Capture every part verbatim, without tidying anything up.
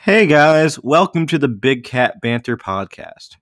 Hey guys, welcome to the Big Cat Banter podcast.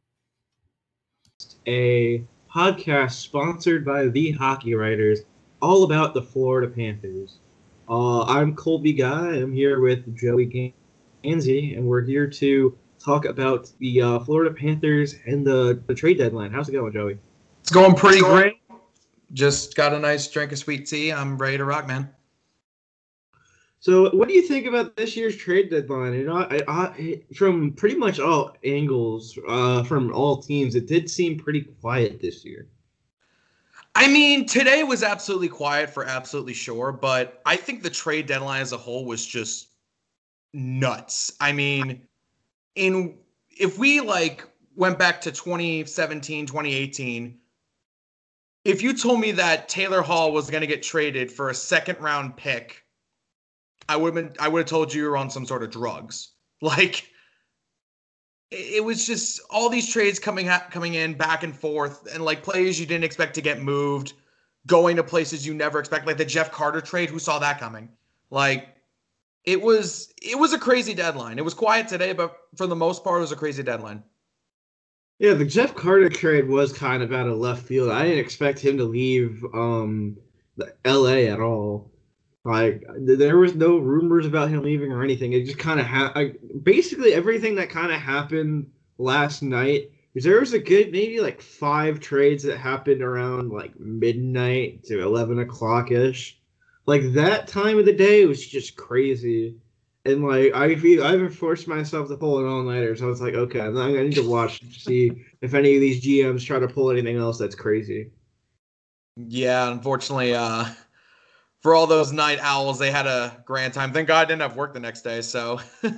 A podcast sponsored by the Hockey Writers, all about the Florida Panthers. Uh, I'm Colby Guy. I'm here with Joey Gansey, and we're here to talk about the uh, Florida Panthers and the, the trade deadline. How's it going, Joey? It's going pretty it's going- great. Just got a nice drink of sweet tea. I'm ready to rock, man. So, what do you think about this year's trade deadline? You know, I, I, from pretty much all angles, uh, from all teams, it did seem pretty quiet this year. I mean, today was absolutely quiet for absolutely sure, but I think the trade deadline as a whole was just nuts. I mean, in if we like went back to twenty seventeen, twenty eighteen, if you told me that Taylor Hall was going to get traded for a second round pick, I would have been, I would have told you you were on some sort of drugs. Like, it was just all these trades coming coming in back and forth, and like players you didn't expect to get moved, going to places you never expect, like the Jeff Carter trade. Who saw that coming? Like, it was it was a crazy deadline. It was quiet today, but for the most part, it was a crazy deadline. Yeah, the Jeff Carter trade was kind of out of left field. I didn't expect him to leave um, L A at all. Like, there was no rumors about him leaving or anything. It just kind of ha- basically everything that kind of happened last night. Because there was a good maybe like five trades that happened around like midnight to eleven o'clock ish. Like that time of the day was just crazy. And like I I even forced myself to pull an all nighter. So I was like, okay, I need to watch to see if any of these G Ms try to pull anything else that's crazy. Yeah, unfortunately, uh. For all those night owls, they had a grand time. Thank God I didn't have work the next day, so.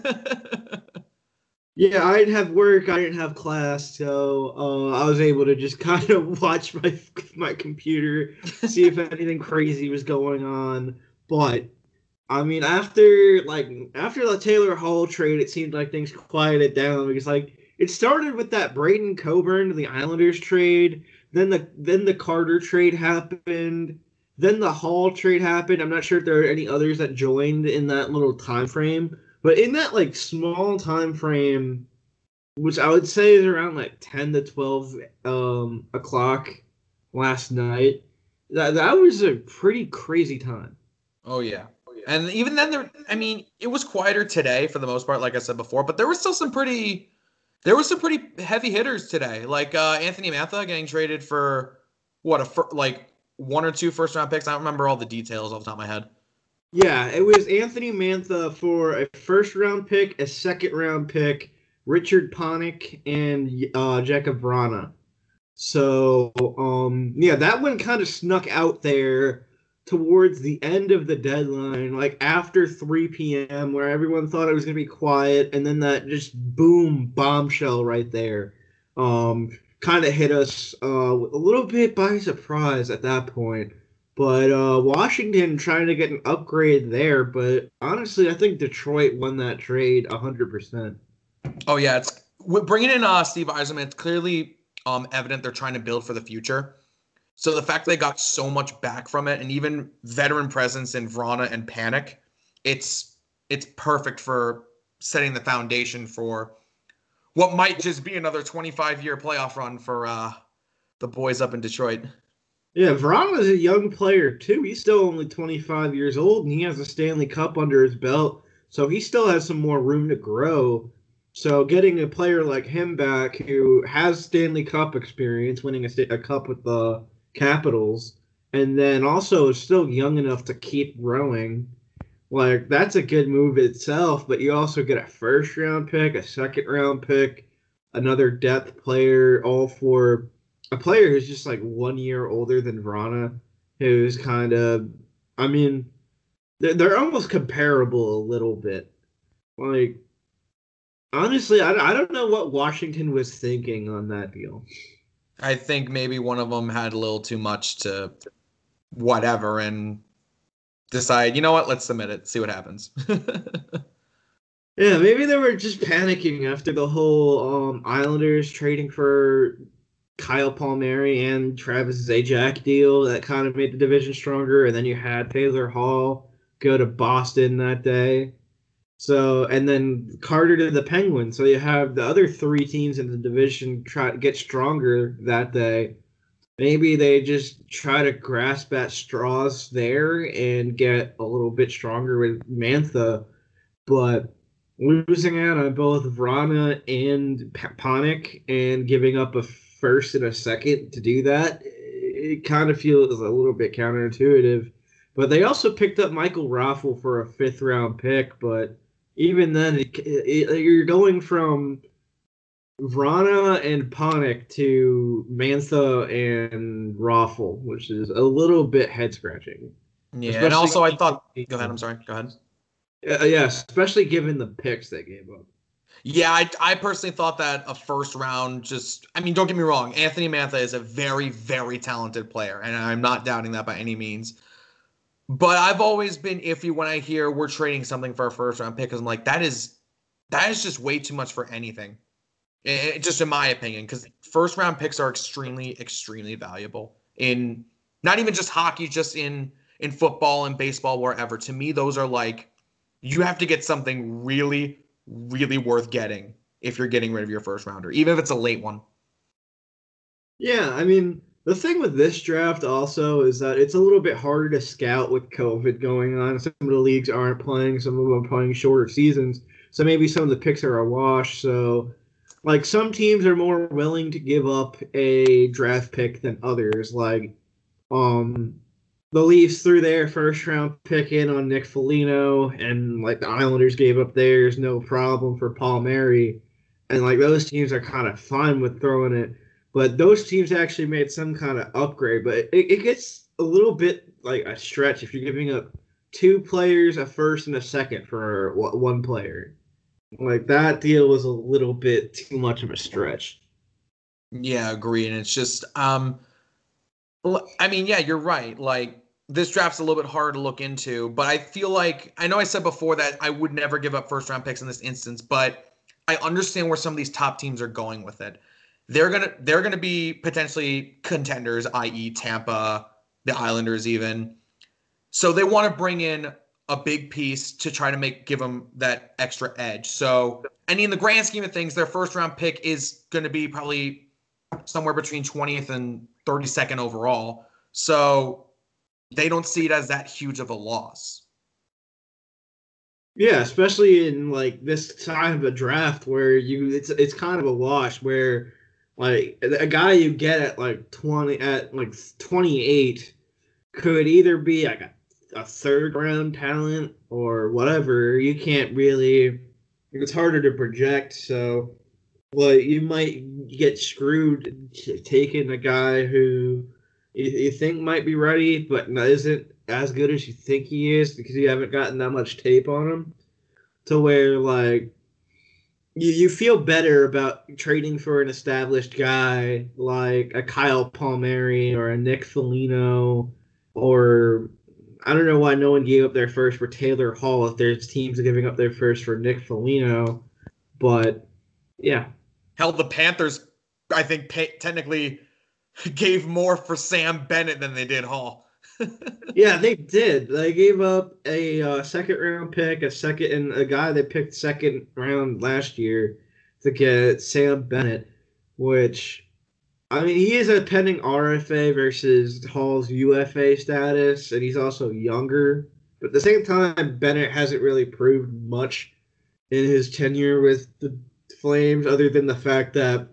Yeah, I didn't have work. I didn't have class, so uh, I was able to just kind of watch my my computer, see if anything crazy was going on. But, I mean, after, like, after the Taylor Hall trade, it seemed like things quieted down because, like, it started with that Braden Coburn to the Islanders trade. Then the then the Carter trade happened. Then the Hall trade happened. I'm not sure if there are any others that joined in that little time frame, but in that like small time frame, which I would say is around like ten to twelve um, o'clock last night, that that was a pretty crazy time. Oh yeah, and even then, there. I mean, it was quieter today for the most part, like I said before, but there was still some pretty, there was some pretty heavy hitters today, like uh, Anthony Mantha getting traded for what a fir- like. one or two first round picks. I don't remember all the details off the top of my head. Yeah, it was Anthony Mantha for a first round pick, a second round pick, Richard Panik, and uh, Jakub Vrana. So, um, yeah, that one kind of snuck out there towards the end of the deadline, like after three p.m., where everyone thought it was going to be quiet, and then that just boom bombshell right there. Um, kind of hit us uh, a little bit by surprise at that point. But uh, Washington trying to get an upgrade there. But honestly, I think Detroit won that trade one hundred percent. Oh, yeah. It's bringing in uh, Steve Yzerman, it's clearly um, evident they're trying to build for the future. So the fact they got so much back from it, and even veteran presence in Vrana and Panik, it's it's perfect for setting the foundation for what might just be another twenty-five year playoff run for uh, the boys up in Detroit. Yeah, Vrana is a young player, too. He's still only twenty-five years old, and he has a Stanley Cup under his belt, so he still has some more room to grow. So getting a player like him back who has Stanley Cup experience, winning a, a cup with the Capitals, and then also is still young enough to keep growing, like, that's a good move itself, but you also get a first-round pick, a second-round pick, another depth player, all for a player who's just, like, one year older than Vrana, who's kind of, I mean, they're, they're almost comparable a little bit. Like, honestly, I, I don't know what Washington was thinking on that deal. I think maybe one of them had a little too much to whatever and decide, you know what, let's submit it, see what happens. Yeah, maybe they were just panicking after the whole um, Islanders trading for Kyle Palmieri and Travis Zajac deal that kind of made the division stronger, and then you had Taylor Hall go to Boston that day. So, and then Carter to the Penguins. So you have the other three teams in the division try to get stronger that day. Maybe they just try to grasp at straws there and get a little bit stronger with Mantha. But losing out on both Vrana and Panik and giving up a first and a second to do that, it kind of feels a little bit counterintuitive. But they also picked up Michael Raffle for a fifth round pick. But even then, it, it, you're going from Vrana and Panik to Mantha and Raffle, which is a little bit head scratching. Yeah, especially and also I thought. Go ahead. I'm sorry. Go ahead. Uh, yeah, especially given the picks they gave up. Yeah, I, I personally thought that a first round just, I mean, don't get me wrong. Anthony Mantha is a very, very talented player, and I'm not doubting that by any means. But I've always been iffy when I hear we're trading something for a first round pick, because I'm like, that is, that is just way too much for anything. It, just in my opinion, because first round picks are extremely, extremely valuable in not even just hockey, just in, in football and baseball, wherever. To me, those are like, you have to get something really, really worth getting if you're getting rid of your first rounder, even if it's a late one. Yeah, I mean, the thing with this draft also is that it's a little bit harder to scout with COVID going on. Some of the leagues aren't playing, some of them are playing shorter seasons, so maybe some of the picks are a wash. So, like, some teams are more willing to give up a draft pick than others. Like, um, the Leafs threw their first round pick in on Nick Foligno, and like the Islanders gave up theirs, no problem for Palmieri, and like those teams are kind of fine with throwing it, but those teams actually made some kind of upgrade. But it, it gets a little bit like a stretch if you're giving up two players, a first and a second for one player. Like that deal was a little bit too much of a stretch. Yeah, agree, and it's just, um, I mean, yeah, you're right. Like, this draft's a little bit hard to look into, but I feel like, I know I said before that I would never give up first round picks in this instance, but I understand where some of these top teams are going with it. They're gonna they're gonna be potentially contenders, that is, Tampa, the Islanders, even. So they want to bring in a big piece to try to make give them that extra edge. So, I mean, in the grand scheme of things, their first round pick is going to be probably somewhere between twentieth and thirty-second overall. So they don't see it as that huge of a loss. Yeah, especially in like this time of a draft where you it's it's kind of a wash where like a guy you get at like twenty at like twenty-eight could either be like a, a third round talent or whatever. You can't really, it's harder to project, so well, you might get screwed t- taking a guy who you, you think might be ready, but isn't as good as you think he is because you haven't gotten that much tape on him. To where like you, you feel better about trading for an established guy like a Kyle Palmieri or a Nick Foligno, or I don't know why no one gave up their first for Taylor Hall if there's teams giving up their first for Nick Foligno, but yeah. Hell, the Panthers, I think, pay, technically gave more for Sam Bennett than they did Hall. Yeah, they did. They gave up a uh, second round pick, a second, and a guy they picked second round last year to get Sam Bennett, which, I mean, he is a pending R F A versus Hall's U F A status, and he's also younger. But at the same time, Bennett hasn't really proved much in his tenure with the Flames, other than the fact that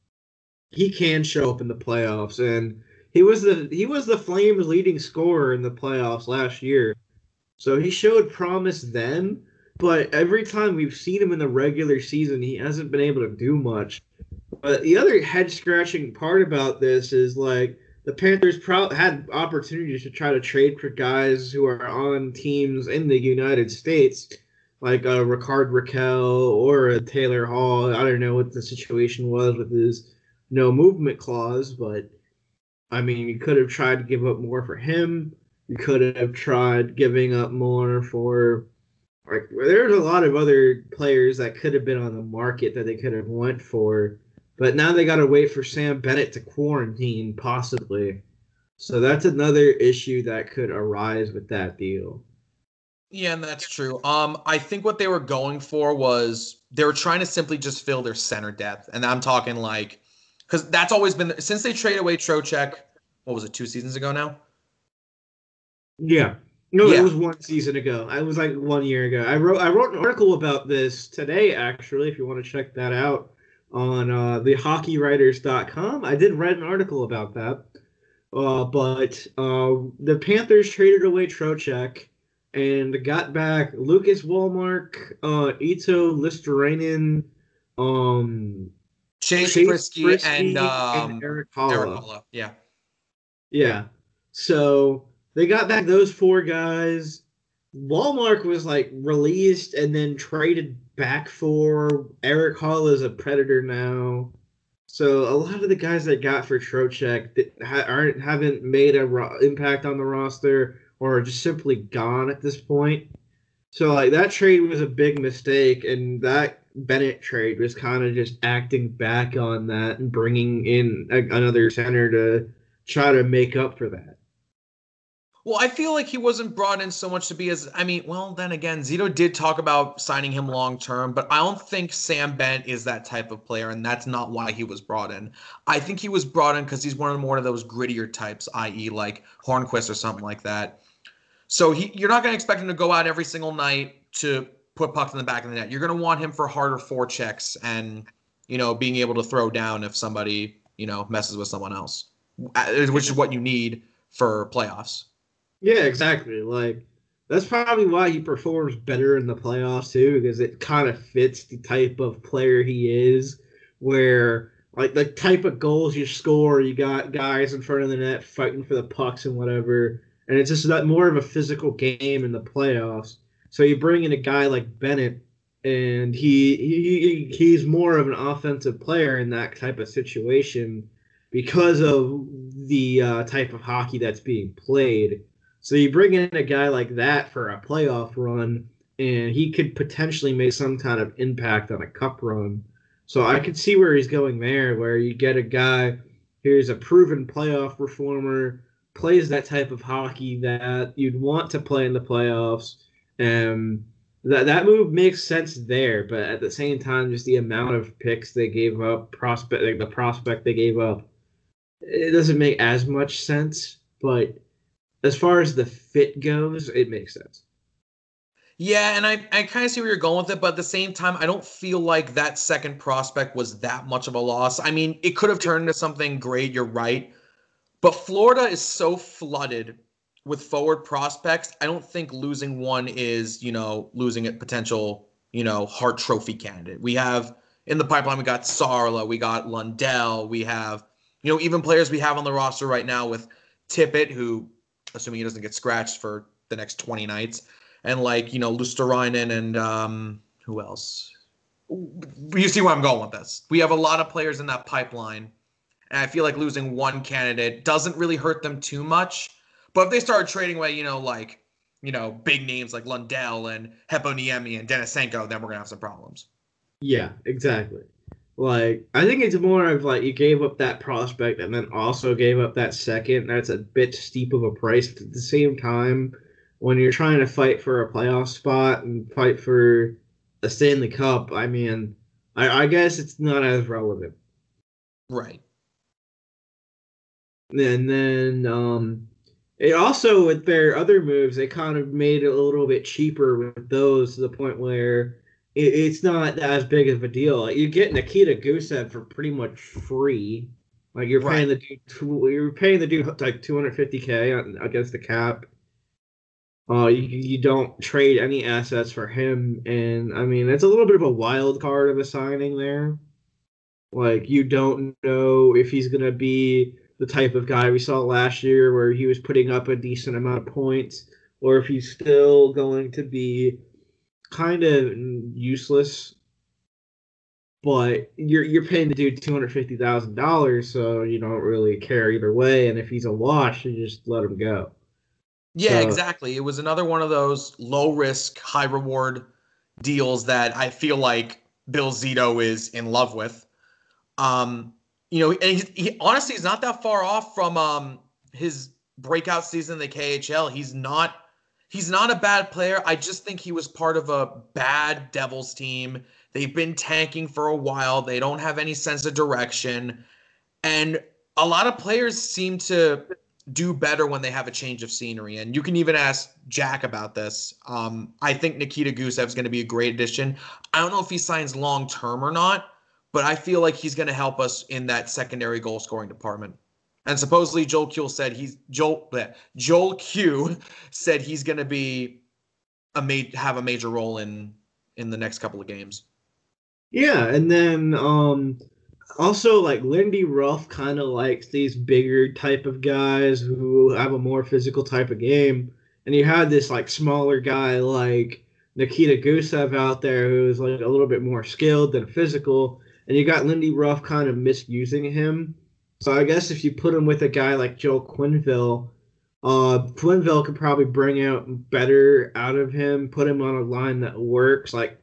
he can show up in the playoffs, and he was the he was the Flames' leading scorer in the playoffs last year. So he showed promise then, but every time we've seen him in the regular season, he hasn't been able to do much. But the other head-scratching part about this is like the Panthers pro- had opportunities to try to trade for guys who are on teams in the United States, like a Ricard Raquel or a Taylor Hall. I don't know what the situation was with his no movement clause, but I mean, you could have tried to give up more for him. You could have tried giving up more for, like, there's a lot of other players that could have been on the market that they could have went for, but now they got to wait for Sam Bennett to quarantine, possibly. So that's another issue that could arise with that deal. Yeah, and that's true. Um, I think what they were going for was they were trying to simply just fill their center depth, and I'm talking like, because that's always been since they traded away Trocheck. What was it? Two seasons ago now. Yeah. No, it Yeah. was one season ago. I was like one year ago. I wrote I wrote an article about this today, actually, if you want to check that out on uh, the hockey writers dot com. I did write an article about that. Uh, but uh, the Panthers traded away Trocheck and got back Lucas Wallmark, uh, Ito Listerainen, um, Chase, Chase Frisky and Frisky, and um, Eric Eric Holla. Holla. Yeah. Yeah. So they got back those four guys. Walmart was like released and then traded back for Eric Hall is a Predator now. So a lot of the guys that got for Trocheck that ha- aren't haven't made a ro- impact on the roster or are just simply gone at this point. So like that trade was a big mistake, and that Bennett trade was kind of just acting back on that and bringing in a- another center to try to make up for that. Well, I feel like he wasn't brought in so much to be as, I mean, well, then again, Zito did talk about signing him long term, but I don't think Sam Bennett is that type of player, and that's not why he was brought in. I think he was brought in because he's one of more of those grittier types, that is, like Hornquist or something like that. So he, you're not going to expect him to go out every single night to put pucks in the back of the net. You're going to want him for harder forechecks and, you know, being able to throw down if somebody, you know, messes with someone else, which is what you need for playoffs. Yeah, exactly. Like that's probably why he performs better in the playoffs too, because it kind of fits the type of player he is, where like the type of goals you score, you got guys in front of the net fighting for the pucks and whatever, and it's just that more of a physical game in the playoffs. So you bring in a guy like Bennett, and he, he he's more of an offensive player in that type of situation because of the uh, type of hockey that's being played. So you bring in a guy like that for a playoff run, and he could potentially make some kind of impact on a cup run. So I could see where he's going there, where you get a guy who's a proven playoff performer, plays that type of hockey that you'd want to play in the playoffs. And that that move makes sense there, but at the same time, just the amount of picks they gave up, prospect like the prospect they gave up, it doesn't make as much sense. But as far as the fit goes, it makes sense. Yeah, and I, I kind of see where you're going with it, but at the same time, I don't feel like that second prospect was that much of a loss. I mean, it could have turned into something great, you're right. But Florida is so flooded with forward prospects. I don't think losing one is, you know, losing a potential, you know, Hart Trophy candidate. We have in the pipeline, we got Sarla, we got Lundell, we have, you know, even players we have on the roster right now with Tippett, who, assuming he doesn't get scratched for the next twenty nights, and like, you know, Lusterainen and um, who else? You see where I'm going with this. We have a lot of players in that pipeline, and I feel like losing one candidate doesn't really hurt them too much. But if they started trading away, you know, like, you know, big names like Lundell and Heponiemi and Denisenko, then we're going to have some problems. Yeah, exactly. Like, I think it's more of like you gave up that prospect and then also gave up that second. That's a bit steep of a price. But at the same time, when you're trying to fight for a playoff spot and fight for a Stanley Cup, I mean, I, I guess it's not as relevant. Right. And then um, it also, with their other moves, they kind of made it a little bit cheaper with those to the point where it, it's not as big of a deal. Like, you get Nikita Gusev for pretty much free. Like you're Right. paying the dude, you're paying the dude like two hundred fifty k against the cap. Uh, you, you don't trade any assets for him, and I mean it's a little bit of a wild card of a signing there. Like you don't know if he's gonna be the type of guy we saw last year, where he was putting up a decent amount of points, or if he's still going to be kind of useless. But you're you're paying the dude two hundred fifty thousand dollars, so you don't really care either way. And if he's a wash, you just let him go. Yeah, So exactly. It was another one of those low risk, high reward deals that I feel like Bill Zito is in love with. Um, you know, and he, he honestly is not that far off from um his breakout season in the K H L. He's not He's not a bad player. I just think he was part of a bad Devils team. They've been tanking for a while. They don't have any sense of direction. And a lot of players seem to do better when they have a change of scenery. And you can even ask Jack about this. Um, I think Nikita Gusev is going to be a great addition. I don't know if he signs long term or not, but I feel like he's going to help us in that secondary goal scoring department. And supposedly Joel Q said he's Joel Joel Q said he's going to be a ma- have a major role in in the next couple of games. Yeah, and then um, also like Lindy Ruff kind of likes these bigger type of guys who have a more physical type of game, and you had this like smaller guy like Nikita Gusev out there who's like a little bit more skilled than physical, and you got Lindy Ruff kind of misusing him. So I guess if you put him with a guy like Joe Quenneville, uh, Quenneville could probably bring out better out of him, put him on a line that works. Like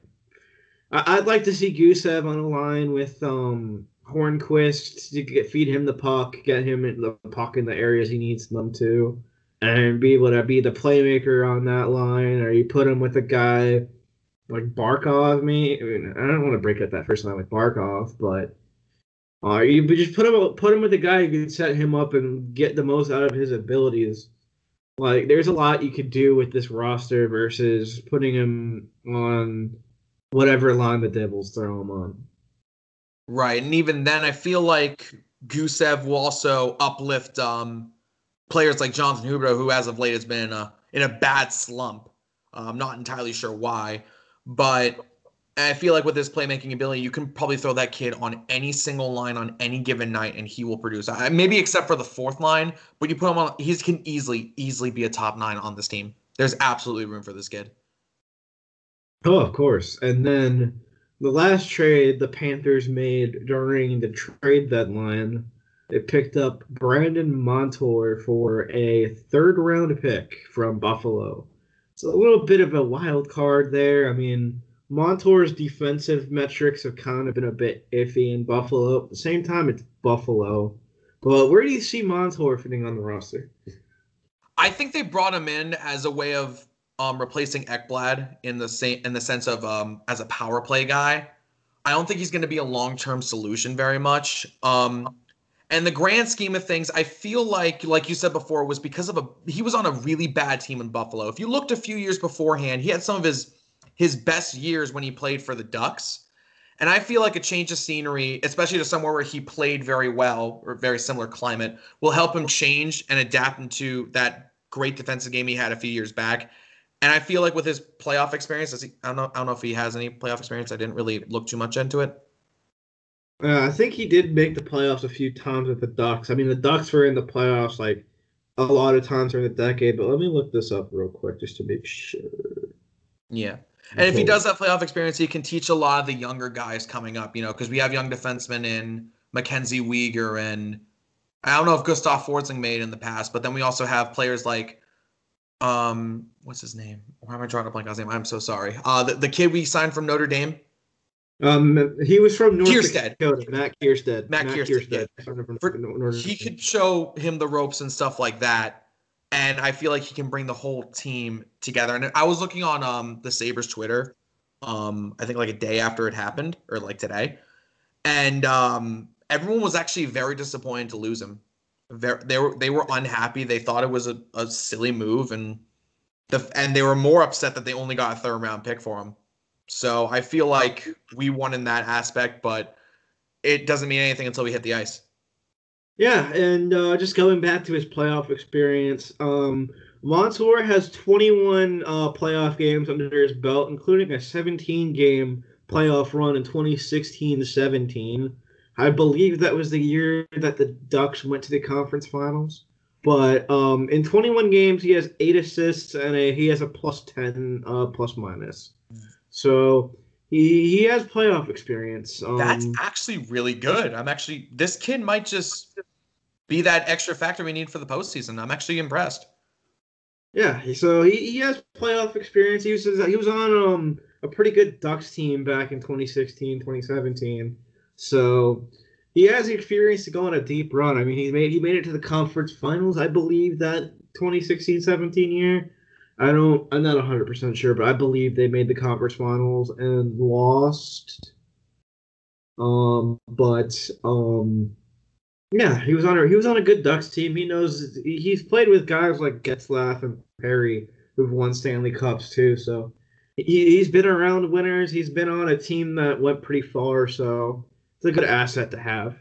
I- I'd like to see Gusev on a line with um, Hornquist to get, feed him the puck, get him in the puck in the areas he needs them to, and be able to be the playmaker on that line. Or you put him with a guy like Barkov. Me, I mean, I don't want to break up that first line with Barkov, but. Uh, you just put him put him with a guy who can set him up and get the most out of his abilities. Like, there's a lot you could do with this roster versus putting him on whatever line the Devils throw him on. Right, and even then, I feel like Gusev will also uplift um, players like Jonathan Huberdeau, who as of late has been in a in a bad slump. Uh, I'm not entirely sure why, but. And I feel like with his playmaking ability, you can probably throw that kid on any single line on any given night, and he will produce. I, maybe except for the fourth line, but you put him on, he can easily, easily be a top nine on this team. There's absolutely room for this kid. Oh, of course. And then the last trade the Panthers made during the trade deadline, they picked up Brandon Montour for a third round pick from Buffalo. It's a little bit of a wild card there. I mean, Montour's defensive metrics have kind of been a bit iffy in Buffalo. At the same time, it's Buffalo. But where do you see Montour fitting on the roster? I think they brought him in as a way of um, replacing Ekblad in the same in the sense of um, as a power play guy. I don't think he's going to be a long-term solution very much. Um, and the grand scheme of things, I feel like, like you said before, was because of a he was on a really bad team in Buffalo. If you looked a few years beforehand, he had some of his his best years when he played for the Ducks. And I feel like a change of scenery, especially to somewhere where he played very well or very similar climate, will help him change and adapt into that great defensive game he had a few years back. And I feel like with his playoff experience, does he, I don't know, I don't know if he has any playoff experience. I didn't really look too much into it. Uh, I think he did make the playoffs a few times with the Ducks. I mean, the Ducks were in the playoffs like a lot of times during the decade, but let me look this up real quick just to make sure. Yeah. And if he does have playoff experience, he can teach a lot of the younger guys coming up, you know, because we have young defensemen in Mackenzie Weegar and I don't know if Gustav Forsling made in the past, but then we also have players like, um, what's his name? Why am I drawing a blank on his name? I'm so sorry. Uh, the, the kid we signed from Notre Dame. Um, he was from North Kierstead. Dakota. Matt Kierstead. Matt, Matt Kierstead. Kierstead. Yeah. For, he could show him the ropes and stuff like that. And I feel like he can bring the whole team together. And I was looking on um, the Sabres Twitter, um, I think like a day after it happened, or like today. And um, everyone was actually very disappointed to lose him. Very, they were they were unhappy. They thought it was a, a silly move, and the and they were more upset that they only got a third round pick for him. So I feel like we won in that aspect, but it doesn't mean anything until we hit the ice. Yeah, and uh, just going back to his playoff experience, um, Montour has twenty-one uh, playoff games under his belt, including a seventeen-game playoff run in twenty sixteen seventeen. I believe that was the year that the Ducks went to the conference finals. But um, in twenty-one games, he has eight assists, and a, he has a plus ten uh, plus minus. So he he has playoff experience. Um, That's actually really good. I'm actually – this kid might just be that extra factor we need for the postseason. I'm actually impressed. Yeah, so he, he has playoff experience. He was he was on um a pretty good Ducks team back in twenty sixteen, twenty seventeen. So he has the experience to go on a deep run. I mean, he made he made it to the conference finals, I believe, that twenty sixteen seventeen year. I don't. I'm not one hundred percent sure, but I believe they made the conference finals and lost. Um, but um, yeah, he was on a he was on a good Ducks team. He knows he's played with guys like Getzlaff and Perry who've won Stanley Cups too. So he, he's been around winners. He's been on a team that went pretty far. So it's a good asset to have.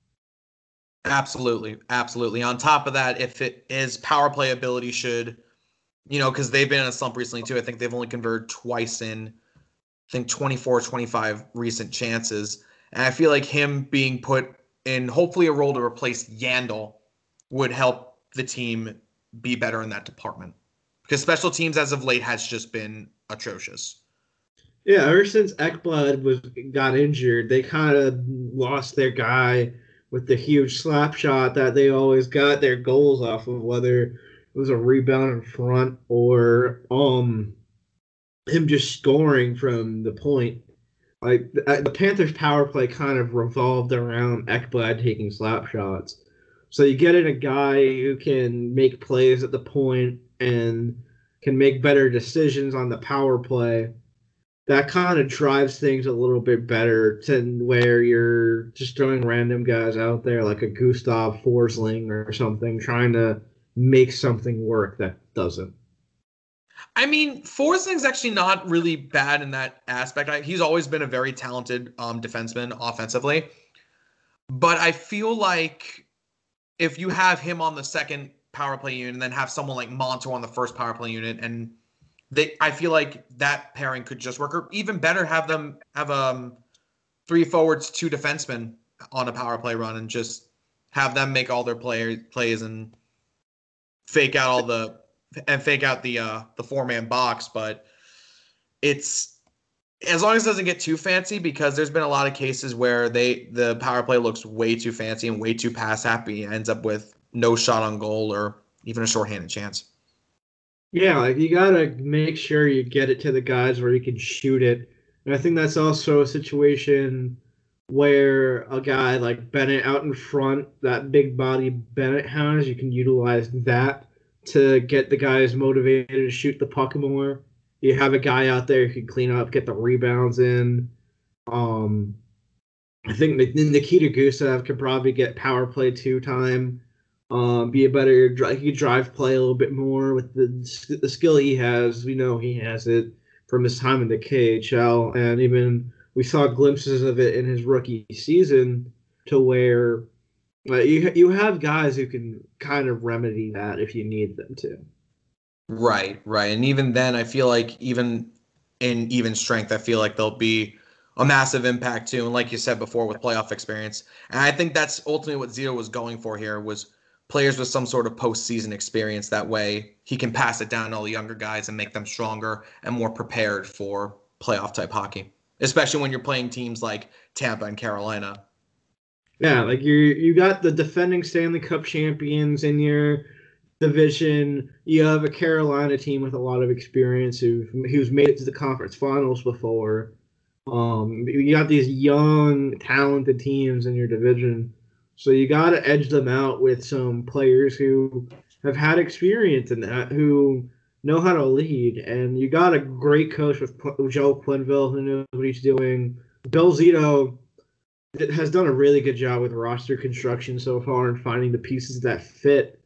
Absolutely, absolutely. On top of that, if it is power play ability should, you know, because they've been in a slump recently too. I think they've only converted twice in, I think twenty-four, twenty-five recent chances. And I feel like him being put in hopefully a role to replace Yandel would help the team be better in that department. Because special teams as of late has just been atrocious. Yeah, ever since Ekblad was got injured, they kind of lost their guy with the huge slap shot that they always got their goals off of, whether it was a rebound in front or um him just scoring from the point. Like the, the Panthers' power play kind of revolved around Ekblad taking slap shots. So you get in a guy who can make plays at the point and can make better decisions on the power play. That kind of drives things a little bit better than where you're just throwing random guys out there like a Gustav Forsling or something, trying to make something work that doesn't. I mean, Forsling's actually not really bad in that aspect. I, he's always been a very talented um, defenseman offensively. But I feel like if you have him on the second power play unit and then have someone like Monto on the first power play unit, and they, I feel like that pairing could just work. Or even better, have them have um three forwards, two defensemen on a power play run, and just have them make all their play, plays and fake out all the and fake out the uh, the four man box. But it's as long as it doesn't get too fancy, because there's been a lot of cases where they the power play looks way too fancy and way too pass happy, and ends up with no shot on goal or even a shorthanded chance. Yeah, like you gotta make sure you get it to the guys where you can shoot it. And I think that's also a situation where a guy like Bennett out in front, that big body Bennett has, you can utilize that to get the guys motivated to shoot the puck more. You have a guy out there who can clean up, get the rebounds in. Um, I think Nikita Gusev could probably get power play two time. Um, be a better he could drive play a little bit more with the the skill he has. We know he has it from his time in the K H L, and even we saw glimpses of it in his rookie season, to where uh, you you have guys who can kind of remedy that if you need them to. Right, right, and even then, I feel like even in even strength, I feel like there'll be a massive impact too. And like you said before, with playoff experience, and I think that's ultimately what Zito was going for here, was players with some sort of postseason experience. That way he can pass it down to all the younger guys and make them stronger and more prepared for playoff type hockey, especially when you're playing teams like Tampa and Carolina. Yeah, like you you got the defending Stanley Cup champions in your division. You have a Carolina team with a lot of experience who who's made it to the conference finals before. Um, you got these young, talented teams in your division. So you got to edge them out with some players who have had experience in that, who know how to lead. And you got a great coach with Joe Quenneville who knows what he's doing. Bill Zito has done a really good job with roster construction so far and finding the pieces that fit.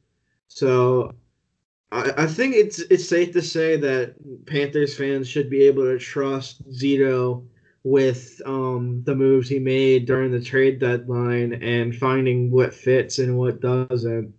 So I, I think it's it's safe to say that Panthers fans should be able to trust Zito with um, the moves he made during the trade deadline and finding what fits and what doesn't.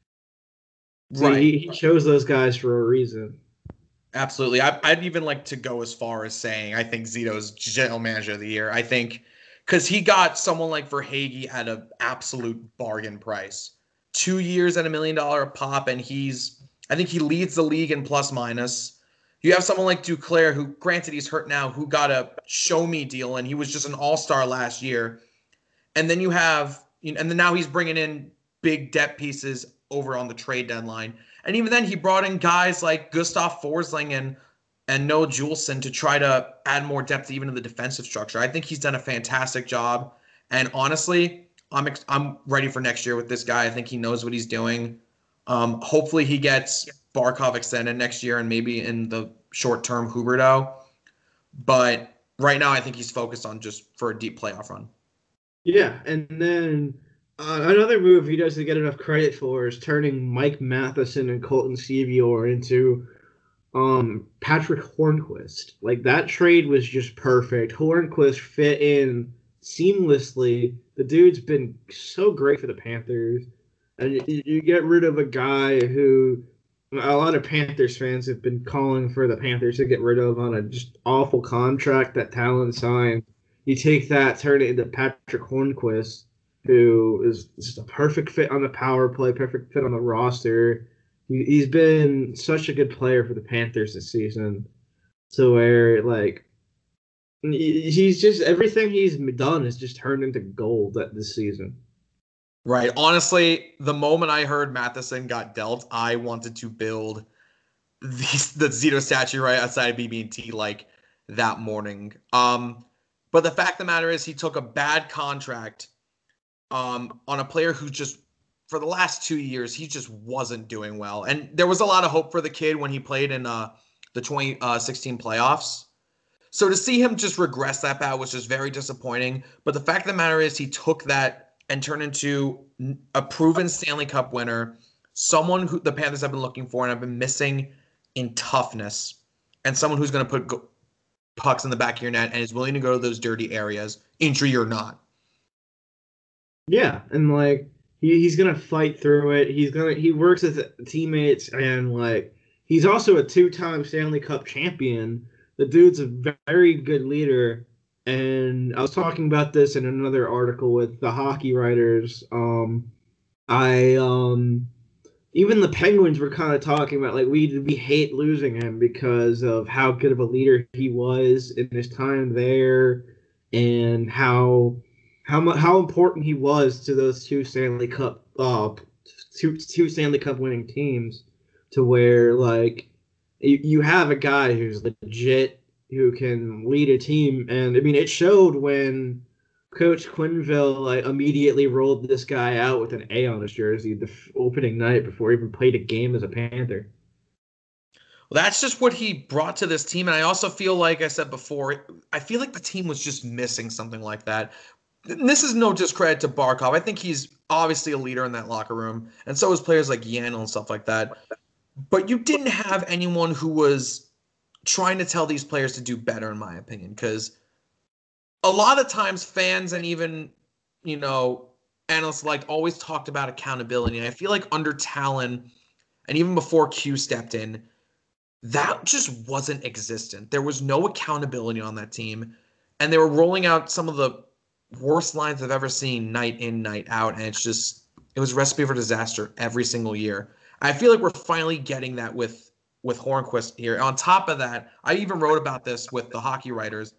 So Right. he, he chose those guys for a reason. Absolutely. I, I'd even like to go as far as saying I think Zito's general manager of the year. I think because he got someone like Verhaeghe at an absolute bargain price. Two years at a million dollar a pop, and he's I think he leads the league in plus minus. You have someone like Duclair, who, granted, he's hurt now, who got a show me deal, and he was just an all-star last year. And then you have, you know, and then now he's bringing in big depth pieces over on the trade deadline. And even then, he brought in guys like Gustav Forsling and and Noah Juleson to try to add more depth even to the defensive structure. I think he's done a fantastic job. And honestly, I'm ex- I'm ready for next year with this guy. I think he knows what he's doing. Um, hopefully he gets Barkov extended next year and maybe in the short term Huberdeau. But right now I think he's focused on just for a deep playoff run. Yeah, and then uh, another move he doesn't get enough credit for is turning Mike Matheson and Colton Sceviour into um Patrick Hornquist. Like that trade was just perfect. Hornquist fit in seamlessly. The dude's been so great for the Panthers. And you, you get rid of a guy who a lot of Panthers fans have been calling for the Panthers to get rid of on a just awful contract that Talon signed. You take that, turn it into Patrick Hornquist, who is just a perfect fit on the power play, perfect fit on the roster. He, he's been such a good player for the Panthers this season, to where like he's just everything he's done is just turned into gold at this season. Right. Honestly, the moment I heard Matheson got dealt, I wanted to build the, the Zito statue right outside of B B and T like that morning. Um, but the fact of the matter is he took a bad contract um, on a player who just, for the last two years, he just wasn't doing well. And there was a lot of hope for the kid when he played in uh, the twenty sixteen playoffs. So to see him just regress that bad was just very disappointing. But the fact of the matter is he took that and turned into a proven Stanley Cup winner, someone who the Panthers have been looking for and have been missing in toughness, and someone who's going to put go- pucks in the back of your net and is willing to go to those dirty areas, injury or not. Yeah, and like he, he's gonna fight through it. He's gonna he works with teammates, and like he's also a two-time Stanley Cup champion. The dude's a very good leader, and I was talking about this in another article with the hockey writers. Um, I um even the Penguins were kind of talking about like we we hate losing him because of how good of a leader he was in his time there, and how how mu- how important he was to those two Stanley Cup uh two two Stanley Cup winning teams, to where like you, you have a guy who's legit, who can lead a team. And I mean it showed when Coach Quinville like immediately rolled this guy out with an A on his jersey the f- opening night before he even played a game as a Panther. Well, that's just what he brought to this team. And I also feel like I said before, I feel like the team was just missing something like that. And this is no discredit to Barkov. I think he's obviously a leader in that locker room, and so is players like Yandel and stuff like that. But you didn't have anyone who was trying to tell these players to do better, in my opinion, because a lot of times fans and even, you know, analysts like always talked about accountability. And I feel like under Talon and even before Q stepped in, that just wasn't existent. There was no accountability on that team. And they were rolling out some of the worst lines I've ever seen night in, night out. And it's just, it was a recipe for disaster every single year. I feel like we're finally getting that with, with Hornquist here. On top of that, I even wrote about this with the hockey writers.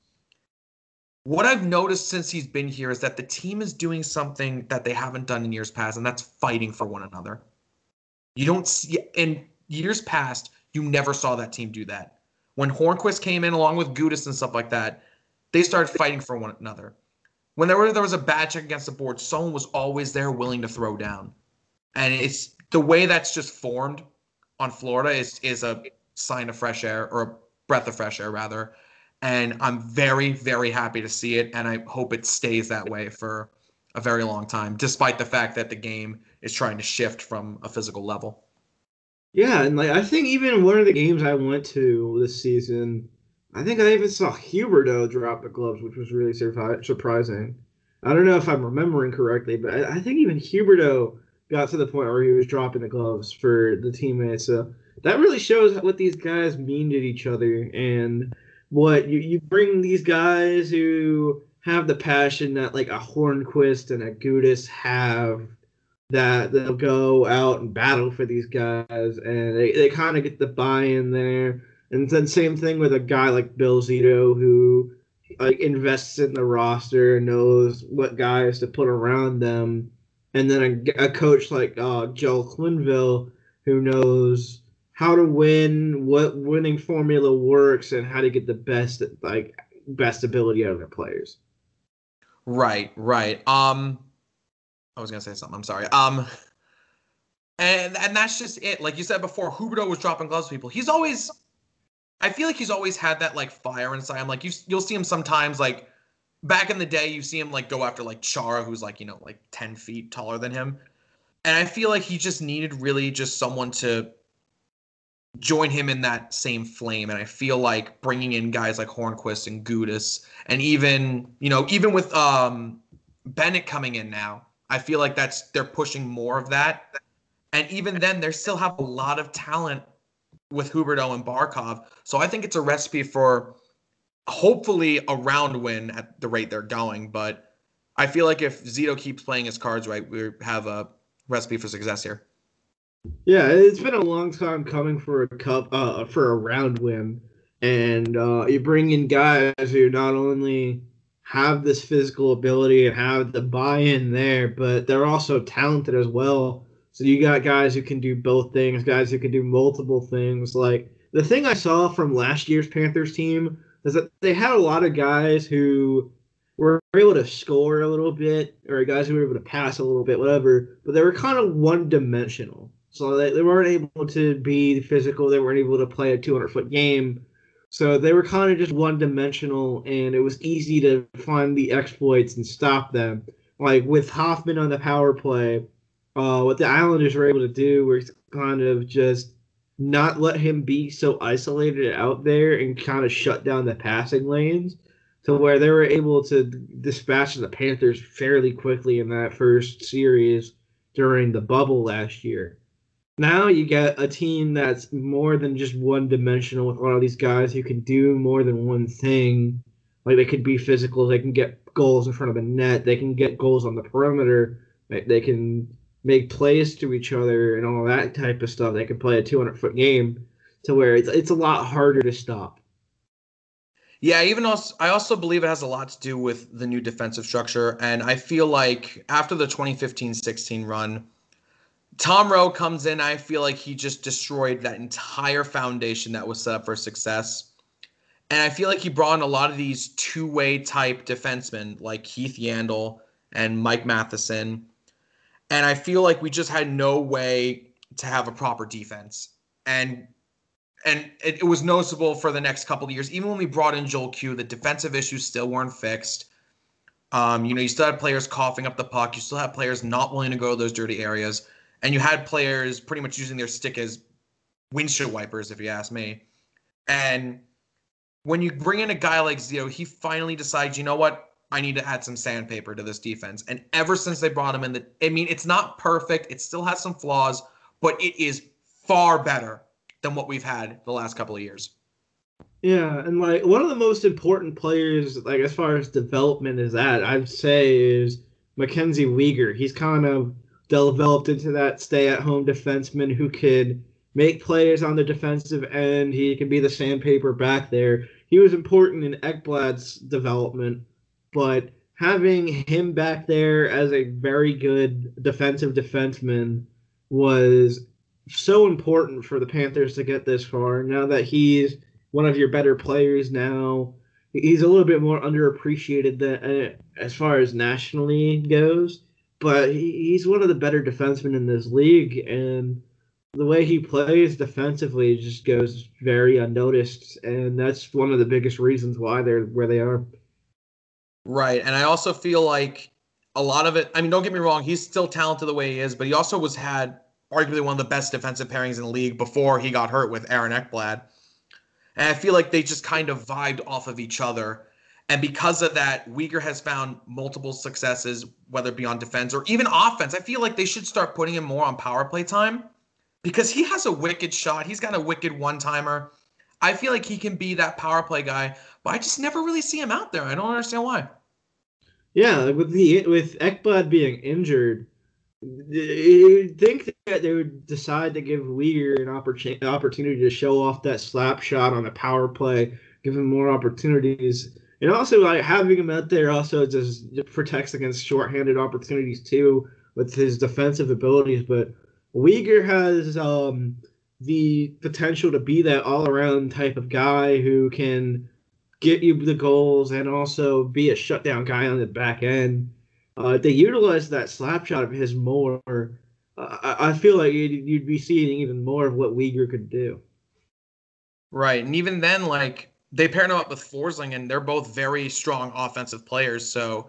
What I've noticed since he's been here is that the team is doing something that they haven't done in years past, and that's fighting for one another. You don't see, in years past, you never saw that team do that. When Hornquist came in along with Gudis and stuff like that, they started fighting for one another. Whenever there was a bad check against the board, someone was always there willing to throw down. And it's the way that's just formed on Florida is, is a sign of fresh air, or a breath of fresh air, rather. And I'm very, very happy to see it, and I hope it stays that way for a very long time, despite the fact that the game is trying to shift from a physical level. Yeah, and like I think even one of the games I went to this season, I think I even saw Huberdeau drop the gloves, which was really surpri- surprising. I don't know if I'm remembering correctly, but I, I think even Huberdeau got to the point where he was dropping the gloves for the teammates. So that really shows what these guys mean to each other, and what you, you bring these guys who have the passion that like a Hornquist and a Gudis have, that they'll go out and battle for these guys, and they, they kind of get the buy-in there. And then same thing with a guy like Bill Zito, who like invests in the roster, knows what guys to put around them, and then a, a coach like uh, Joe Quinville, who knows how to win, what winning formula works, and how to get the best like best ability out of their players. Right, right. Um, I was gonna say something. I'm sorry. Um, And and that's just it. Like you said before, Huberdeau was dropping gloves to people. He's always, I feel like he's always had that like fire inside him. Like you, you'll see him sometimes like back in the day, you see him like go after like Chara, who's like, you know, like ten feet taller than him. And I feel like he just needed really just someone to join him in that same flame. And I feel like bringing in guys like Hornquist and Gudis, and even, you know, even with um, Bennett coming in now, I feel like that's, they're pushing more of that. And even then, they still have a lot of talent with Huberdeau and Barkov. So I think it's a recipe for hopefully a round win at the rate they're going. But I feel like if Zito keeps playing his cards right, we have a recipe for success here. Yeah, it's been a long time coming for a cup, uh, for a round win, and uh, you bring in guys who not only have this physical ability and have the buy-in there, but they're also talented as well. So you got guys who can do both things, guys who can do multiple things. Like the thing I saw from last year's Panthers team is that they had a lot of guys who were able to score a little bit, or guys who were able to pass a little bit, whatever, but they were kind of one-dimensional. So they, they weren't able to be physical. They weren't able to play a two hundred foot game. So they were kind of just one-dimensional, and it was easy to find the exploits and stop them. Like with Hoffman on the power play, uh, what the Islanders were able to do was kind of just not let him be so isolated out there and kind of shut down the passing lanes to where they were able to dispatch the Panthers fairly quickly in that first series during the bubble last year. Now you get a team that's more than just one-dimensional with a lot of these guys who can do more than one thing. Like they could be physical, they can get goals in front of the net, they can get goals on the perimeter, they can make plays to each other and all that type of stuff. They can play a two hundred foot game to where it's it's a lot harder to stop. Yeah, even also, I also believe it has a lot to do with the new defensive structure. And I feel like after the twenty fifteen sixteen run, Tom Rowe comes in. I feel like he just destroyed that entire foundation that was set up for success. And I feel like he brought in a lot of these two-way type defensemen like Keith Yandel and Mike Matheson. And I feel like we just had no way to have a proper defense. And and it, it was noticeable for the next couple of years. Even when we brought in Joel Q, the defensive issues still weren't fixed. Um, you know, you still had players coughing up the puck. You still had players not willing to go to those dirty areas. And you had players pretty much using their stick as windshield wipers, if you ask me. And when you bring in a guy like Zito, he finally decides, you know what? I need to add some sandpaper to this defense. And ever since they brought him in, the, I mean, it's not perfect. It still has some flaws, but it is far better than what we've had the last couple of years. Yeah, and like one of the most important players, like as far as development is that, I'd say is Mackenzie Weegar. He's kind of developed into that stay-at-home defenseman who could make plays on the defensive end. He can be the sandpaper back there. He was important in Ekblad's development, but having him back there as a very good defensive defenseman was so important for the Panthers to get this far. Now that he's one of your better players now, he's a little bit more underappreciated than uh, as far as nationally goes, but he, he's one of the better defensemen in this league, and the way he plays defensively just goes very unnoticed, and that's one of the biggest reasons why they're where they are. Right, and I also feel like a lot of it, I mean, don't get me wrong, he's still talented the way he is, but he also was had arguably one of the best defensive pairings in the league before he got hurt with Aaron Ekblad. And I feel like they just kind of vibed off of each other. And because of that, Weegar has found multiple successes, whether it be on defense or even offense. I feel like they should start putting him more on power play time because he has a wicked shot. He's got a wicked one-timer. I feel like he can be that power play guy, but I just never really see him out there. I don't understand why. Yeah, with the with Ekblad being injured, you'd think that they would decide to give Weegar an oppor- opportunity to show off that slap shot on a power play, give him more opportunities. And also, like having him out there also just protects against shorthanded opportunities too with his defensive abilities. But Weegar has um, the potential to be that all-around type of guy who can get you the goals and also be a shutdown guy on the back end. Uh, they utilize that slap shot of his more. I, I feel like you'd, you'd be seeing even more of what Uyghur could do. Right. And even then, like, they paired him up with Forsling, and they're both very strong offensive players. So,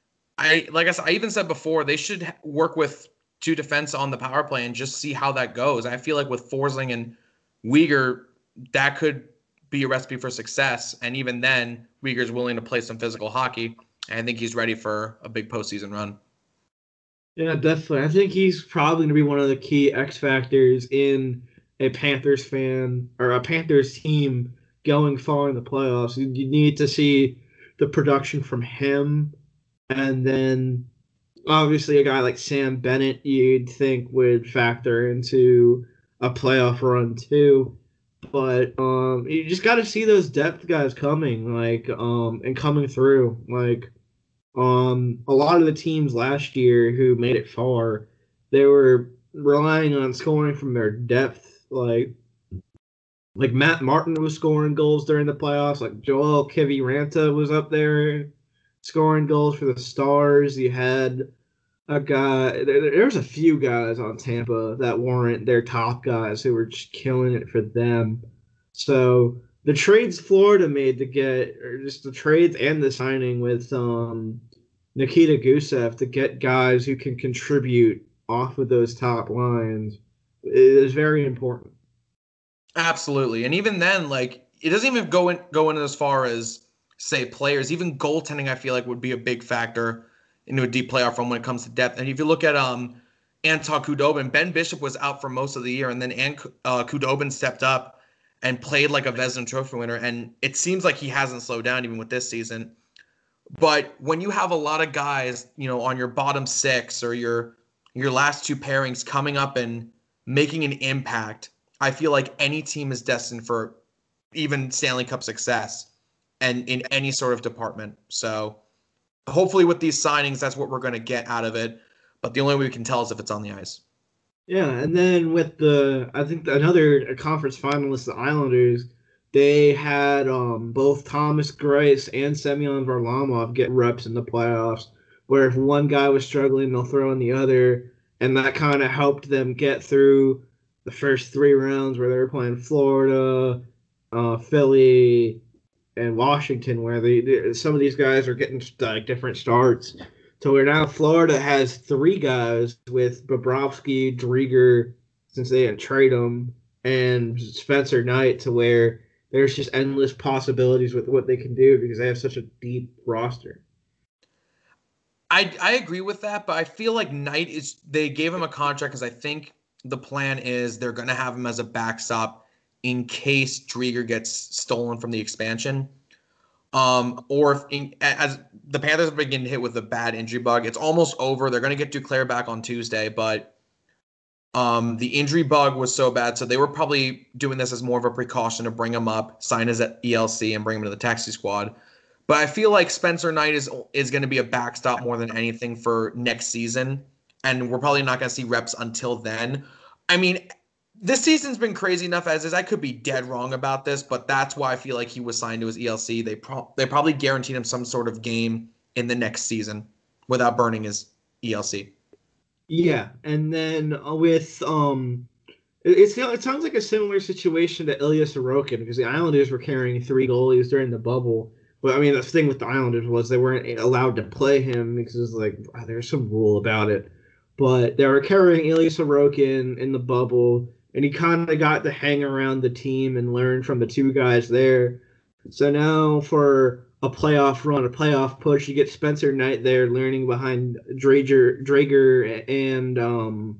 I like I said, I even said before, they should work with two defense on the power play and just see how that goes. I feel like with Forsling and Uyghur, that could be a recipe for success. And even then, Uyghur's willing to play some physical hockey. And I think he's ready for a big postseason run. Yeah, definitely. I think he's probably going to be one of the key X factors in a Panthers fan or a Panthers team going far in the playoffs. You, you need to see the production from him, and then obviously a guy like Sam Bennett you'd think would factor into a playoff run too. But um, you just got to see those depth guys coming, like um, and coming through, like. Um, a lot of the teams last year who made it far, they were relying on scoring from their depth. Like, like Matt Martin was scoring goals during the playoffs. Like Joel Kiviranta was up there scoring goals for the Stars. You had a guy. There, there was a few guys on Tampa that weren't their top guys who were just killing it for them. So the trades Florida made to get, or just the trades and the signing with um, Nikita Gusev to get guys who can contribute off of those top lines is very important. Absolutely. And even then, like, it doesn't even go in go in as far as, say, players. Even goaltending, I feel like, would be a big factor into a deep playoff run when it comes to depth. And if you look at um Anton Khudobin, Ben Bishop was out for most of the year, and then uh, Khudobin stepped up and played like a Vezina Trophy winner. And it seems like he hasn't slowed down even with this season. But when you have a lot of guys, you know, on your bottom six or your your last two pairings coming up and making an impact, I feel like any team is destined for even Stanley Cup success and in any sort of department. So hopefully with these signings, that's what we're going to get out of it. But the only way we can tell is if it's on the ice. Yeah, and then with the, I think another conference finalist, the Islanders, they had um, both Thomas Greiss and Semyon Varlamov get reps in the playoffs, where if one guy was struggling, they'll throw in the other, and that kind of helped them get through the first three rounds where they were playing Florida, uh, Philly, and Washington, where they, they some of these guys are getting like different starts. So where now Florida has three guys with Bobrovsky, Drieger, since they didn't trade them, and Spencer Knight, to where there's just endless possibilities with what they can do because they have such a deep roster. I I agree with that, but I feel like Knight is, they gave him a contract because I think the plan is they're going to have him as a backstop in case Drieger gets stolen from the expansion. Um, or if in, as the Panthers have been getting hit with a bad injury bug, it's almost over. They're going to get Duclair back on Tuesday, but um, the injury bug was so bad, so they were probably doing this as more of a precaution to bring him up, sign his E L C, and bring him to the taxi squad. But I feel like Spencer Knight is is going to be a backstop more than anything for next season, and we're probably not going to see reps until then. I mean, this season's been crazy enough as is. I could be dead wrong about this, but that's why I feel like he was signed to his E L C. They pro- they probably guaranteed him some sort of game in the next season without burning his E L C. Yeah, and then with um, it, it's it sounds like a similar situation to Ilya Sorokin because the Islanders were carrying three goalies during the bubble. But I mean, the thing with the Islanders was they weren't allowed to play him because it was like oh, there's some rule about it. But they were carrying Ilya Sorokin in the bubble, and he kind of got to hang around the team and learn from the two guys there. So now for a playoff run, a playoff push, you get Spencer Knight there learning behind Drager, Drager and um,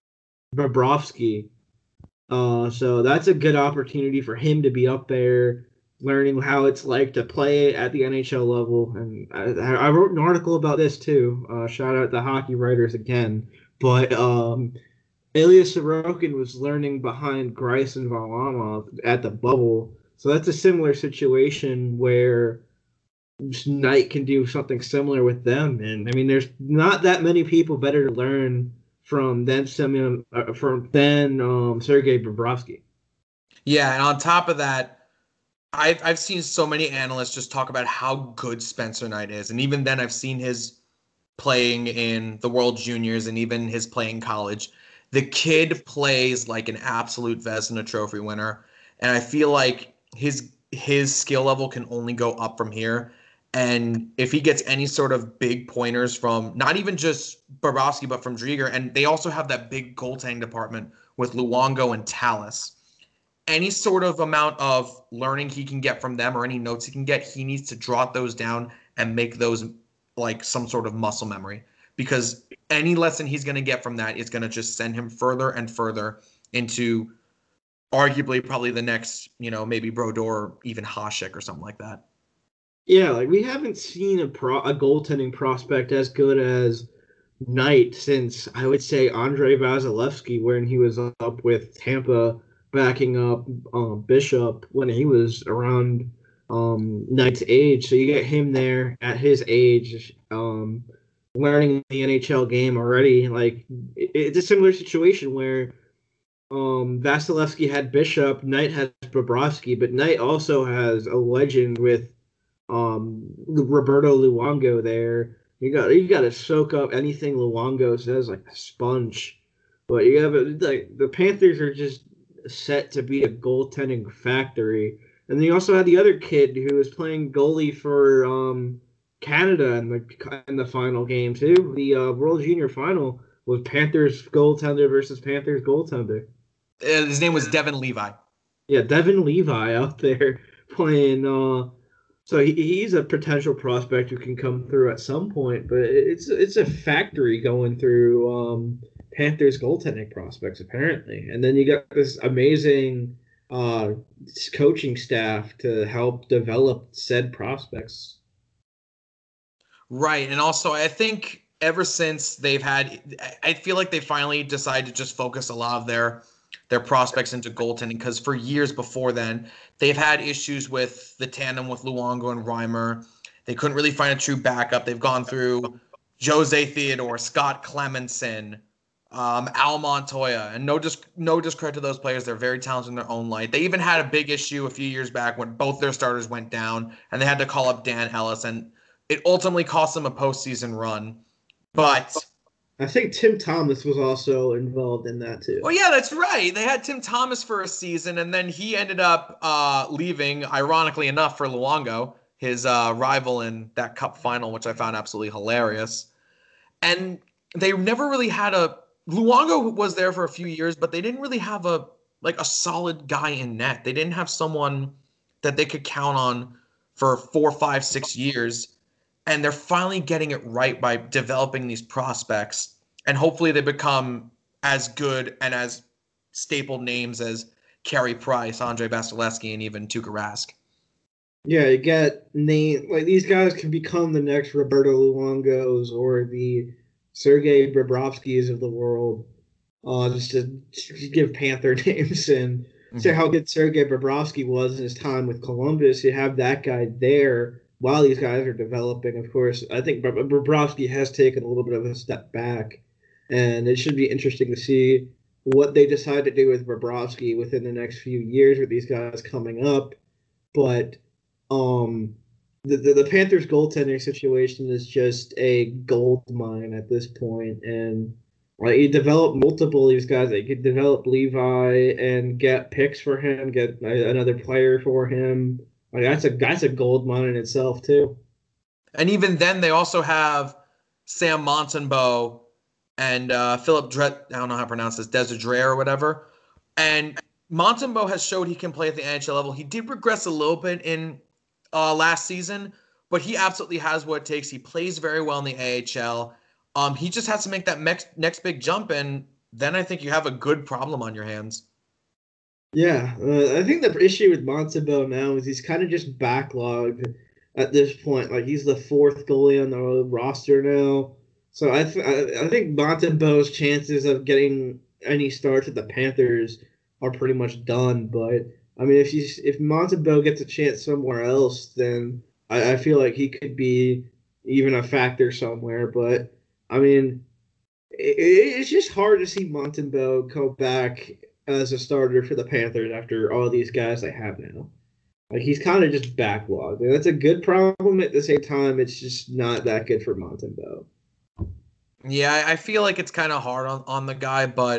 Bobrovsky. Uh, so that's a good opportunity for him to be up there learning how it's like to play at the N H L level. And I, I wrote an article about this too. Uh, shout out to hockey writers again. But um, Ilya Sorokin was learning behind Greiss and Varlamov at the bubble. So that's a similar situation where Knight can do something similar with them. And I mean, there's not that many people better to learn from than Semyon, uh, from than um, Sergei Bobrovsky. Yeah, and on top of that, I've I've seen so many analysts just talk about how good Spencer Knight is, and even then, I've seen his playing in the World Juniors and even his play in college. The kid plays like an absolute Vezina Trophy winner, and I feel like his his skill level can only go up from here. And if he gets any sort of big pointers from not even just Bobrovsky, but from Drieger, and they also have that big goaltending department with Luongo and Tallis. Any sort of amount of learning he can get from them or any notes he can get, he needs to jot those down and make those like some sort of muscle memory. Because any lesson he's going to get from that is going to just send him further and further into arguably probably the next, you know, maybe Brodeur or even Hasek or something like that. Yeah, like we haven't seen a pro a goaltending prospect as good as Knight since I would say Andrei Vasilevsky when he was up with Tampa backing up um, Bishop when he was around um, Knight's age. So you get him there at his age, um, learning the N H L game already. Like it, it's a similar situation where um, Vasilevsky had Bishop, Knight has Bobrovsky, but Knight also has a legend with um, Roberto Luongo there. You got you got to soak up anything Luongo says like a sponge. But you have like the Panthers are just set to be a goaltending factory. And then you also had the other kid who was playing goalie for um, Canada in the in the final game too. The uh, World Junior Final was Panthers goaltender versus Panthers goaltender. Uh, his name was Devin Levi. Yeah, Devin Levi out there playing. Uh, so he, he's a potential prospect who can come through at some point. But it's it's a factory going through um, Panthers goaltending prospects apparently, and then you got this amazing uh, coaching staff to help develop said prospects. Right, and also I think ever since they've had, I feel like they finally decided to just focus a lot of their their prospects into goaltending because for years before then they've had issues with the tandem with Luongo and Reimer. They couldn't really find a true backup. They've gone through Jose Theodore, Scott Clemenson, um, Al Montoya, and no dis- no discredit to those players. They're very talented in their own light. They even had a big issue a few years back when both their starters went down and they had to call up Dan Ellis, and it ultimately cost them a postseason run. But I think Tim Thomas was also involved in that too. Oh, yeah, that's right. They had Tim Thomas for a season, and then he ended up uh, leaving, ironically enough, for Luongo, his uh, rival in that cup final, which I found absolutely hilarious. And they never really had a – Luongo was there for a few years, but they didn't really have a like a solid guy in net. They didn't have someone that they could count on for four, five, six years. And they're finally getting it right by developing these prospects. And hopefully they become as good and as staple names as Carey Price, Andrei Vasilevsky, and even Tuukka Rask. Yeah, you get name like these guys can become the next Roberto Luongos or the Sergei Bobrovskys of the world. Uh, just to, to give Panther names and mm-hmm. say how good Sergei Bobrovsky was in his time with Columbus. You have that guy there. While these guys are developing, of course, I think Bobrovsky has taken a little bit of a step back, and it should be interesting to see what they decide to do with Bobrovsky within the next few years with these guys coming up. But um, the, the, the Panthers goaltending situation is just a gold mine at this point, and like, you develop multiple of these guys. You could develop Levi and get picks for him, get another player for him. Like that's a that's a gold mine in itself too. And even then, they also have Sam Montembeault and uh, Philip Dre- I don't know how to pronounce this, Desiree or whatever. And Montembeault has showed he can play at the N H L level. He did regress a little bit in uh, last season, but he absolutely has what it takes. He plays very well in the A H L. Um, he just has to make that next next big jump, and then I think you have a good problem on your hands. Yeah, uh, I think the issue with Montembeault now is he's kind of just backlogged at this point. Like he's the fourth goalie on the roster now, so I th- I, I think Montembeault's chances of getting any starts at the Panthers are pretty much done. But I mean, if he's if Montembeault gets a chance somewhere else, then I, I feel like he could be even a factor somewhere. But I mean, it, it's just hard to see Montembeault go back as a starter for the Panthers after all these guys they have now. Like he's kind of just backlogged. And that's a good problem. At the same time, it's just not that good for Montembeault. Yeah, I feel like it's kind of hard on, on the guy, but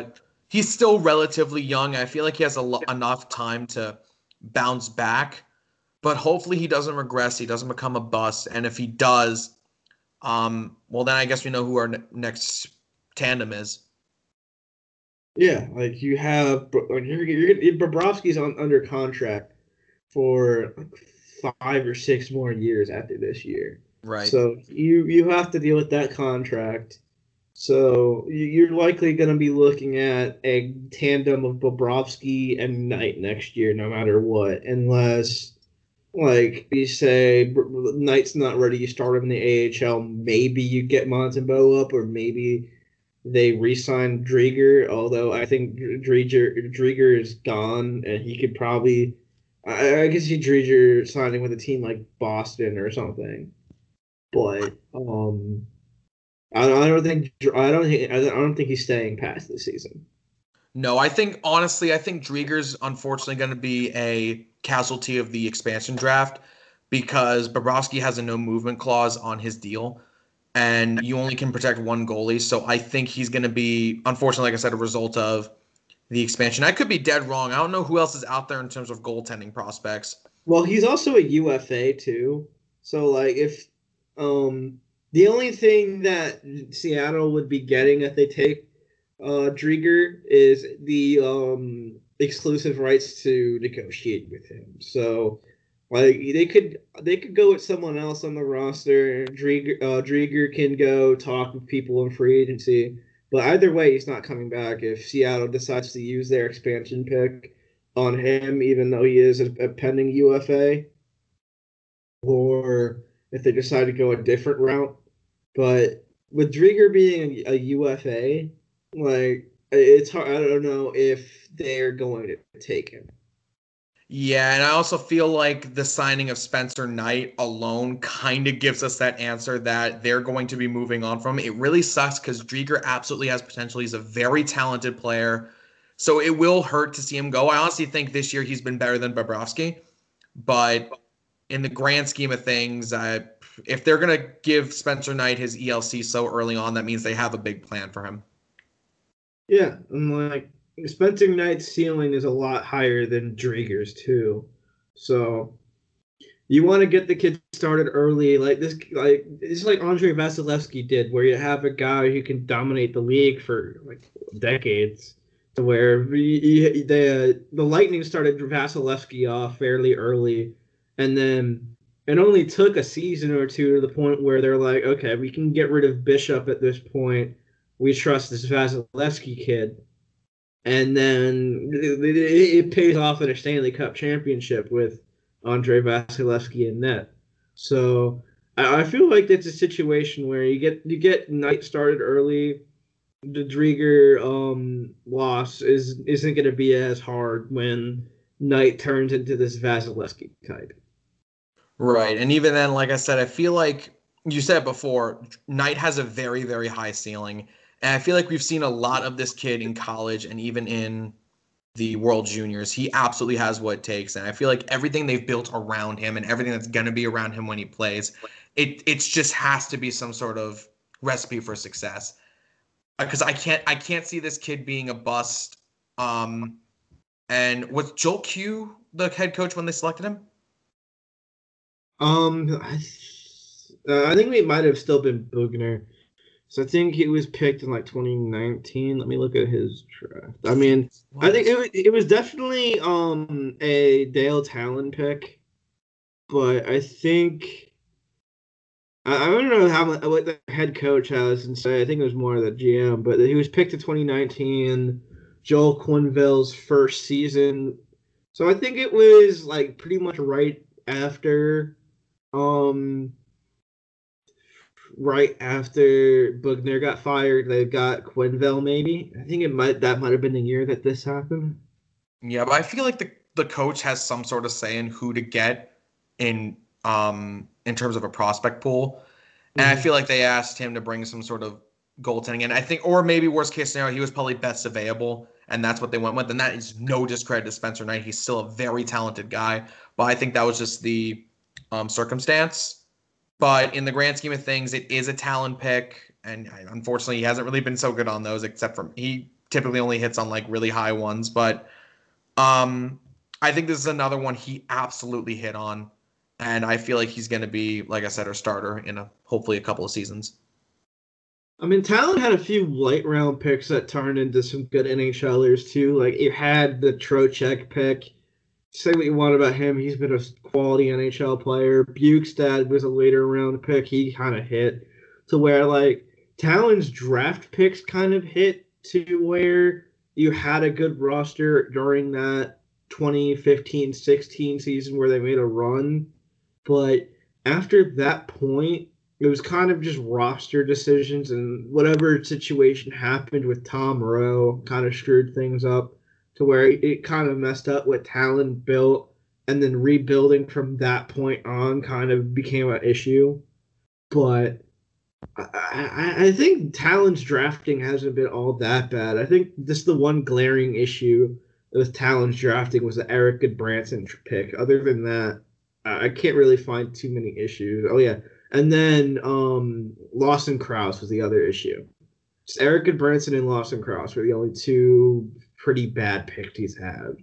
he's still relatively young. I feel like he has a lo- enough time to bounce back, but hopefully he doesn't regress. He doesn't become a bust. And if he does, um, well, then I guess we know who our ne- next tandem is. Yeah, like you have you're, you're, you're Bobrovsky's on under contract for like five or six more years after this year. Right. So you you have to deal with that contract. So you're likely going to be looking at a tandem of Bobrovsky and Knight next year, no matter what, unless like you say Knight's not ready. You start him in the A H L. Maybe you get Montembeau up, or maybe they re-sign Drieger. Although I think Drieger Drieger is gone, and he could probably I, I could see Drieger signing with a team like Boston or something. But um, I, I don't think I don't think I don't think he's staying past this season. No, I think honestly, I think Drieger's unfortunately going to be a casualty of the expansion draft because Bobrovsky has a no movement clause on his deal, and you only can protect one goalie. So I think he's going to be, unfortunately, like I said, a result of the expansion. I could be dead wrong. I don't know who else is out there in terms of goaltending prospects. Well, he's also a U F A too. So like if um the only thing that Seattle would be getting if they take uh Drieger is the um exclusive rights to negotiate with him. So like they could they could go with someone else on the roster. Drieger uh, Drieger can go talk with people in free agency. But either way, he's not coming back if Seattle decides to use their expansion pick on him, even though he is a, a pending U F A, or if they decide to go a different route. But with Drieger being a, a U F A, like it's hard. I don't know if they're going to take him. Yeah, and I also feel like the signing of Spencer Knight alone kind of gives us that answer that they're going to be moving on from. It really sucks because Drieger absolutely has potential. He's a very talented player. So it will hurt to see him go. I honestly think this year he's been better than Bobrovsky. But in the grand scheme of things, I, if they're going to give Spencer Knight his E L C so early on, that means they have a big plan for him. Yeah, and like Spencer Knight's ceiling is a lot higher than Drieger's too. So you want to get the kid started early, like this, like it's like Andre Vasilevsky did, where you have a guy who can dominate the league for like decades. To where he, the the Lightning started Vasilevsky off fairly early, and then it only took a season or two to the point where they're like, okay, we can get rid of Bishop at this point. We trust this Vasilevsky kid, and then it, it, it pays off in a Stanley Cup championship with Andre Vasilevsky in net. So I, I feel like that's a situation where you get you get Knight started early. The Drieger um, loss is isn't going to be as hard when Knight turns into this Vasilevsky type. Right. And even then, like I said, I feel like you said before, Knight has a very, very high ceiling. And I feel like we've seen a lot of this kid in college and even in the World Juniors. He absolutely has what it takes. And I feel like everything they've built around him and everything that's going to be around him when he plays, it it just has to be some sort of recipe for success. Because I can't I can't see this kid being a bust. Um, and was Joel Q the head coach when they selected him? Um, I, uh, I think it might have still been Bugner. So I think he was picked in like twenty nineteen. Let me look at his draft. I mean, I think it was, it was definitely um a Dale Talon pick, but I think I, I don't know how what the head coach has and say. I think it was more the G M, but he was picked in twenty nineteen. Joel Quenneville's first season, so I think it was like pretty much right after um right after Bugner got fired, they got Quenneville. Maybe I think it might that might have been the year that this happened. Yeah, but I feel like the the coach has some sort of say in who to get in um in terms of a prospect pool, and Mm-hmm. I feel like they asked him to bring some sort of goaltending, and I think, or maybe worst case scenario, he was probably best available, and that's what they went with. And that is no discredit to Spencer Knight; he's still a very talented guy, but I think that was just the um, circumstance. But in the grand scheme of things, it is a talent pick, and unfortunately, he hasn't really been so good on those. Except for he typically only hits on like really high ones, but um, I think this is another one he absolutely hit on, and I feel like he's going to be, like I said, our starter in a hopefully a couple of seasons. I mean, Talon had a few late round picks that turned into some good NHLers too. Like you had the Trocheck pick. Say what you want about him, he's been a quality N H L player. Bukestad was a later round pick. He kind of hit to where like Talon's draft picks kind of hit to where you had a good roster during that twenty fifteen sixteen season where they made a run. But after that point, it was kind of just roster decisions, and whatever situation happened with Tom Rowe kind of screwed things up to where it kind of messed up what Talon built, and then rebuilding from that point on kind of became an issue. But I, I, I think Talon's drafting hasn't been all that bad. I think this the one glaring issue with Talon's drafting was the Eric Goodbranson pick. Other than that, I can't really find too many issues. Oh, yeah. And then um, Lawson Crouse was the other issue. Just Eric Goodbranson and Lawson Crouse were the only two pretty bad picks he's had.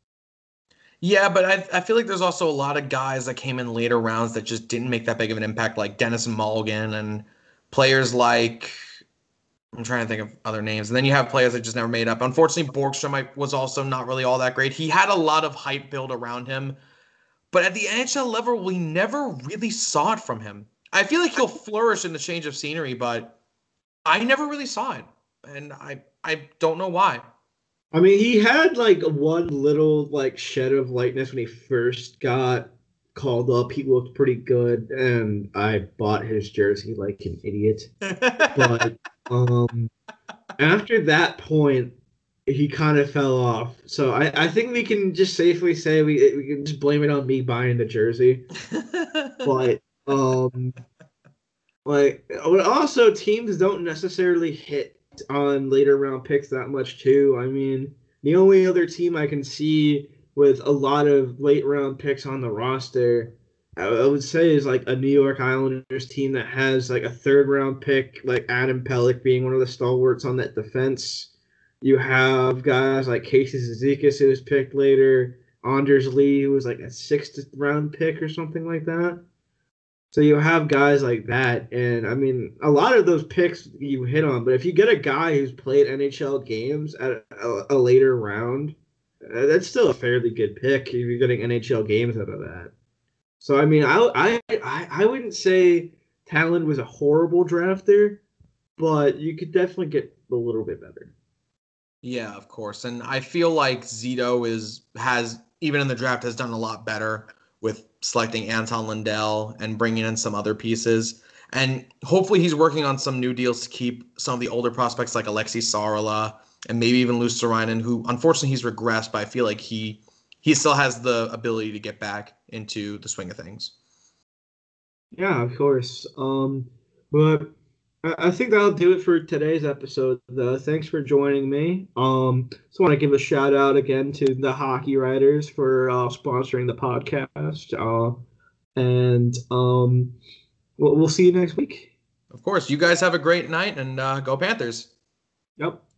Yeah, but I, I feel like there's also a lot of guys that came in later rounds that just didn't make that big of an impact, like Dennis Mulligan and players like, I'm trying to think of other names. And then you have players that just never made up. Unfortunately, Borgstrom was also not really all that great. He had a lot of hype built around him. But at the N H L level, we never really saw it from him. I feel like he'll flourish in the change of scenery, but I never really saw it. And I, I don't know why. I mean, he had like one little like shed of lightness when he first got called up. He looked pretty good, and I bought his jersey like an idiot. But um, after that point, he kind of fell off. So I, I think we can just safely say we we can just blame it on me buying the jersey. But um, like, but also teams don't necessarily hit on later round picks that much too. I mean, the only other team I can see with a lot of late round picks on the roster, I, I would say is like a New York Islanders team that has like a third round pick, like Adam Pelech being one of the stalwarts on that defense. You have guys like Casey Zizekas who was picked later, Anders Lee who was like a sixth round pick or something like that. So you have guys like that, and I mean, a lot of those picks you hit on, but if you get a guy who's played N H L games at a, a later round, uh, that's still a fairly good pick if you're getting N H L games out of that. So, I mean, I, I, I, I wouldn't say Talon was a horrible drafter, but you could definitely get a little bit better. Yeah, of course. And I feel like Zito is has, even in the draft, has done a lot better with selecting Anton Lundell and bringing in some other pieces. And hopefully he's working on some new deals to keep some of the older prospects like Alexei Saarela and maybe even Luostarinen, who unfortunately he's regressed, but I feel like he he still has the ability to get back into the swing of things. Yeah, of course. Um, but I think that'll do it for today's episode, though. Thanks for joining me. Um, just want to give a shout out again to the Hockey Writers for uh, sponsoring the podcast. Uh, and um, we'll, we'll see you next week. Of course. You guys have a great night, and uh, go Panthers. Yep.